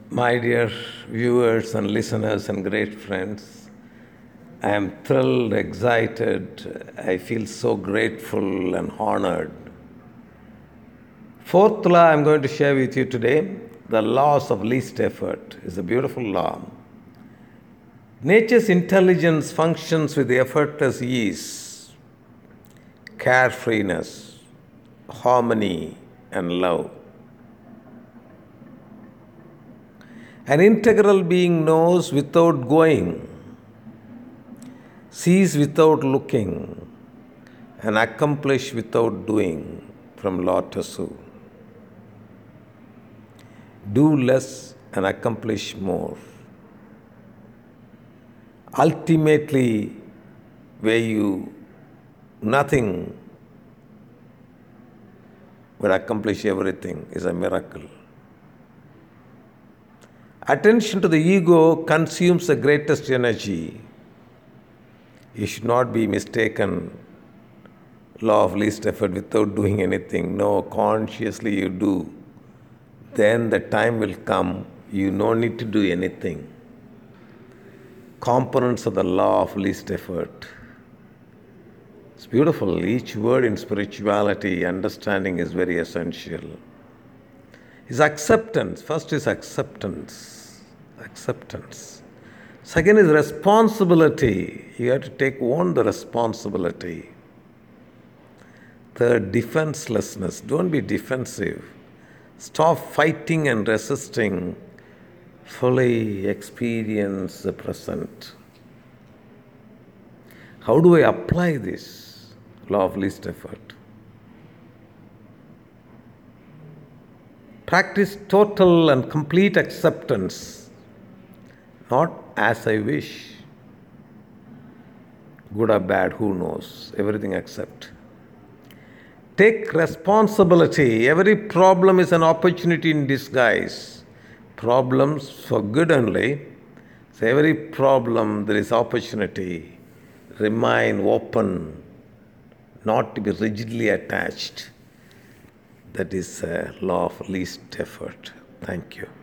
My dear viewers and listeners and great friends, I am thrilled, excited. I feel so grateful and honored. Fourth law I'm going to share with you today, the laws of least effort, is a beautiful law. Nature's intelligence functions with effortless ease, carefreeness, harmony, and love. An integral being knows without going, sees without looking, and accomplish without doing, from Lao Tzu. Do less and accomplish more. Ultimately, where you nothing will accomplish everything is a miracle. Attention to the ego consumes the greatest energy. You should not be mistaken. Law of least effort without doing anything. No, consciously you do. Then the time will come, you no need to do anything. Components of the law of least effort. It's beautiful. Each word in spirituality, understanding is very essential. Is acceptance. First is acceptance. Acceptance. Second is responsibility. You have to own the responsibility. Third, defenselessness. Don't be defensive. Stop fighting and resisting. Fully experience the present. How do I apply this law of least effort? Practice total and complete acceptance, not as I wish. Good or bad, who knows? Everything accept. Take responsibility. Every problem is an opportunity in disguise. Problems for good only. So every problem there is opportunity. Remain open, not to be rigidly attached. That is a law of least effort. Thank you.